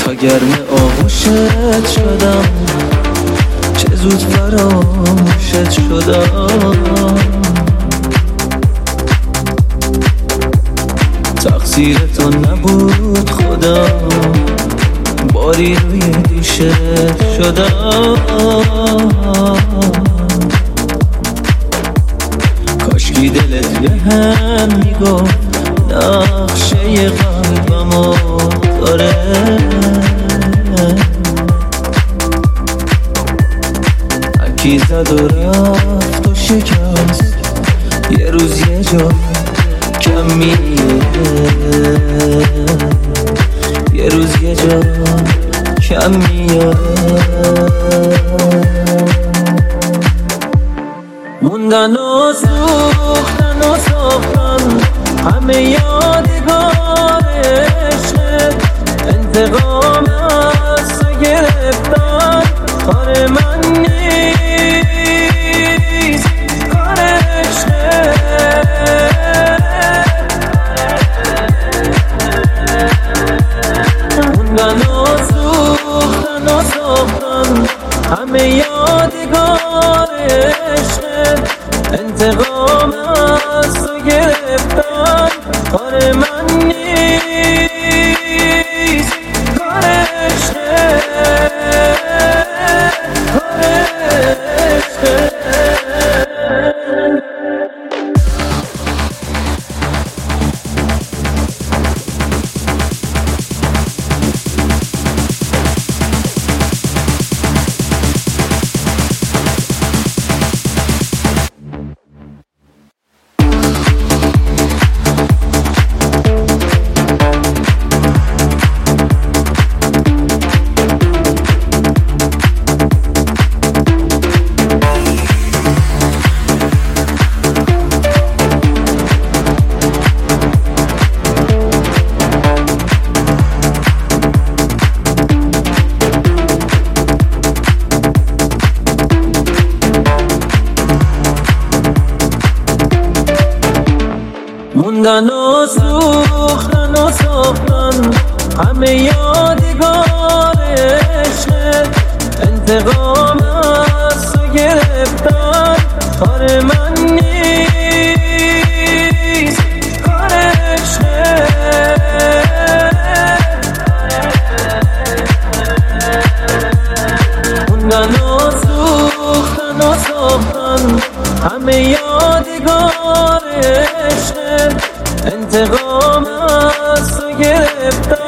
تا گرم آغوشت شدم، چه زود فراموشت شدم. تقصیر تو نبود خدا، باری روی دوشت شدم. کاشکی دلت به هم میگفت نقشه قلبمو داره. هرکی زد و رفت و شکست، یه روز یه جا کمیه، یه روز یه جا کمیه. موندن و سوختن و ساختن همه یادگار عشقت، انتقام از تو گرفتن کار من نیست، کار عشقت. موندن و سوختن و ساختن همه یادگار عشقت، انتقام از تو گرفتن کار من نیست، کار عشقت، کار عشقت. موندن و سوختن و ساختن همه یادگار عشقت، انتقام از تو گرفتن کار من نیست، کار عشقت. موندن و سوختن و ساختن همه یادگار عشقت، انتقام از تو گرفتن